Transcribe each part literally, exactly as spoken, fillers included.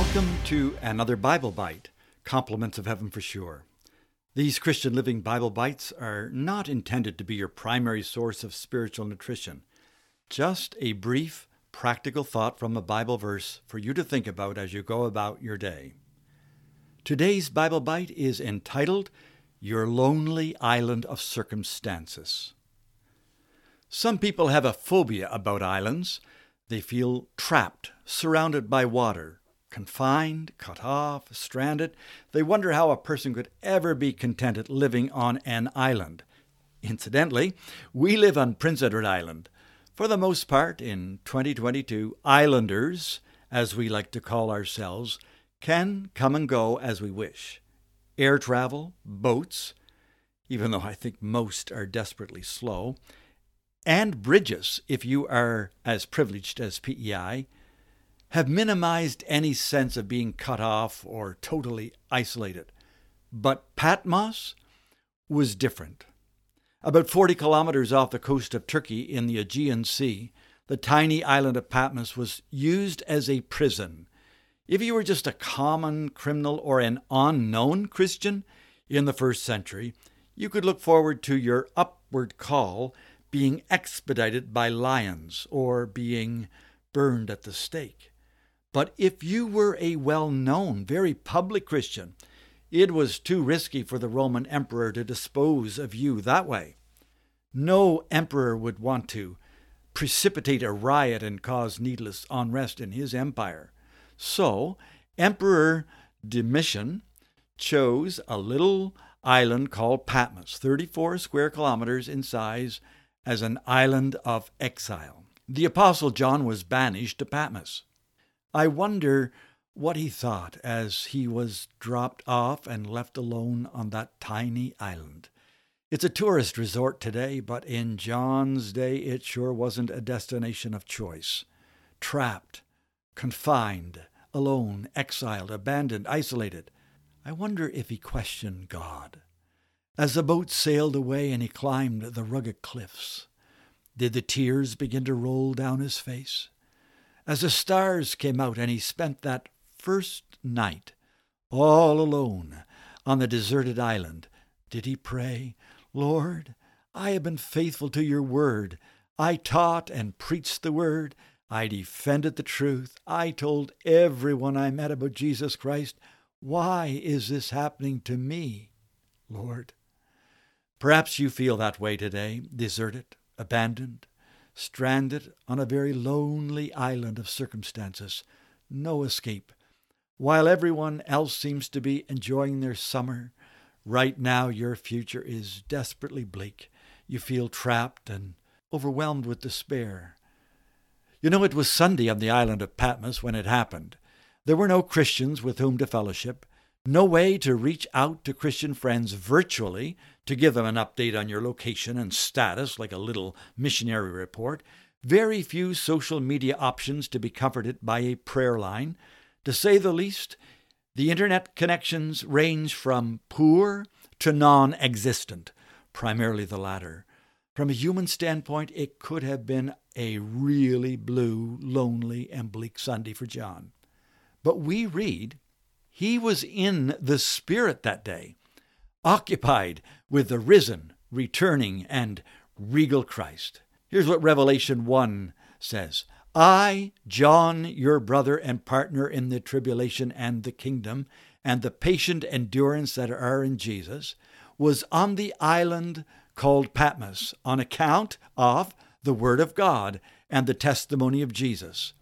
Welcome to another Bible Bite, Compliments of Heaven for sure. These Christian Living Bible Bites are not intended to be your primary source of spiritual nutrition, just a brief, practical thought from a Bible verse for you to think about as you go about your day. Today's Bible Bite is entitled, Your Lonely Island of Circumstances. Some people have a phobia about islands. They feel trapped, surrounded by water, confined, cut off, stranded. They wonder how a person could ever be contented living on an island. Incidentally, we live on Prince Edward Island. For the most part, in twenty twenty-two, islanders, as we like to call ourselves, can come and go as we wish. Air travel, boats, even though I think most are desperately slow, and bridges, if you are as privileged as P E I, have minimized any sense of being cut off or totally isolated. But Patmos was different. About forty kilometers off the coast of Turkey in the Aegean Sea, the tiny island of Patmos was used as a prison. If you were just a common criminal or an unknown Christian in the first century, you could look forward to your upward call being expedited by lions or being burned at the stake. But if you were a well-known, very public Christian, it was too risky for the Roman emperor to dispose of you that way. No emperor would want to precipitate a riot and cause needless unrest in his empire. So, Emperor Domitian chose a little island called Patmos, thirty-four square kilometers in size, as an island of exile. The Apostle John was banished to Patmos. I wonder what he thought as he was dropped off and left alone on that tiny island. It's a tourist resort today, but in John's day it sure wasn't a destination of choice. Trapped, confined, alone, exiled, abandoned, isolated. I wonder if he questioned God. As the boat sailed away and he climbed the rugged cliffs, did the tears begin to roll down his face? As the stars came out and he spent that first night all alone on the deserted island, did he pray, Lord, I have been faithful to your word. I taught and preached the word. I defended the truth. I told everyone I met about Jesus Christ. Why is this happening to me, Lord? Perhaps you feel that way today, deserted, abandoned, stranded on a very lonely island of circumstances, no escape. While everyone else seems to be enjoying their summer, right now your future is desperately bleak. You feel trapped and overwhelmed with despair. You know, it was Sunday on the island of Patmos when it happened. There were no Christians with whom to fellowship, no way to reach out to Christian friends virtually to give them an update on your location and status like a little missionary report, very few social media options to be comforted by a prayer line. To say the least, the internet connections range from poor to non-existent, primarily the latter. From a human standpoint, it could have been a really blue, lonely, and bleak Sunday for John. But we read, he was in the Spirit that day, occupied with the risen, returning, and regal Christ. Here's what Revelation one says. I, John, your brother and partner in the tribulation and the kingdom, and the patient endurance that are in Jesus, was on the island called Patmos on account of the word of God and the testimony of Jesus.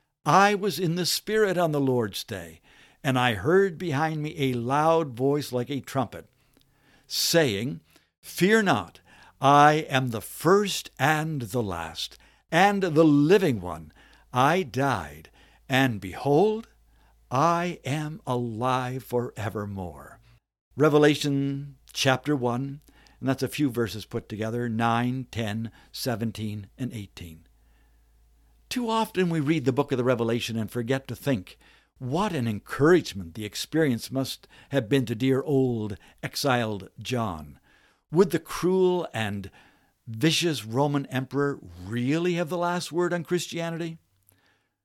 I was in the Spirit on the Lord's day, and I heard behind me a loud voice like a trumpet, saying, Fear not, I am the first and the last, and the living one. I died, and behold, I am alive forevermore. Revelation chapter one, and that's a few verses put together, nine, ten, seventeen, and eighteen. Too often we read the book of the Revelation and forget to think, what an encouragement the experience must have been to dear old exiled John. Would the cruel and vicious Roman emperor really have the last word on Christianity?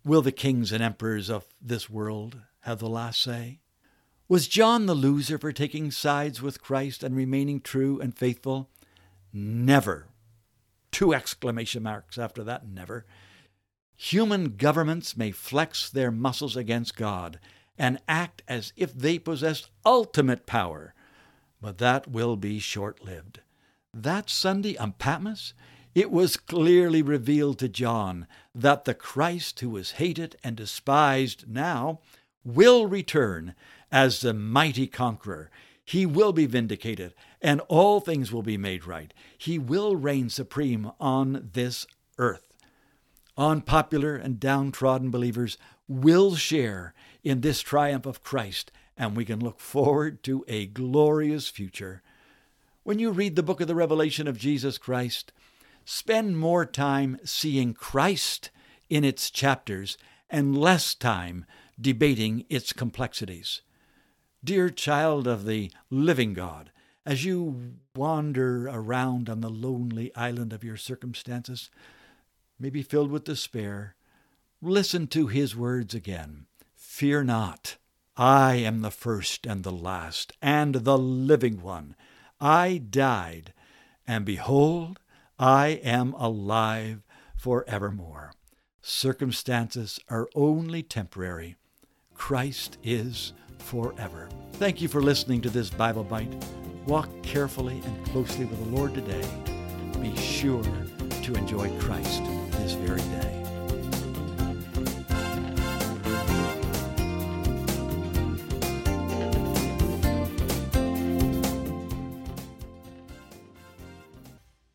Will the kings and emperors of this world have the last say? Was John the loser for taking sides with Christ and remaining true and faithful? Never. Two exclamation marks after that, never. Human governments may flex their muscles against God and act as if they possessed ultimate power, but that will be short-lived. That Sunday on Patmos, it was clearly revealed to John that the Christ who was hated and despised now will return as the mighty conqueror. He will be vindicated, and all things will be made right. He will reign supreme on this earth. Unpopular and downtrodden believers will share in this triumph of Christ, and we can look forward to a glorious future. When you read the book of the Revelation of Jesus Christ, spend more time seeing Christ in its chapters and less time debating its complexities. Dear child of the living God, as you wander around on the lonely island of your circumstances, maybe filled with despair, listen to his words again. Fear not. I am the first and the last and the living one. I died, and behold, I am alive forevermore. Circumstances are only temporary. Christ is forever. Thank you for listening to this Bible Bite. Walk carefully and closely with the Lord today. Be sure to enjoy Christ this very day.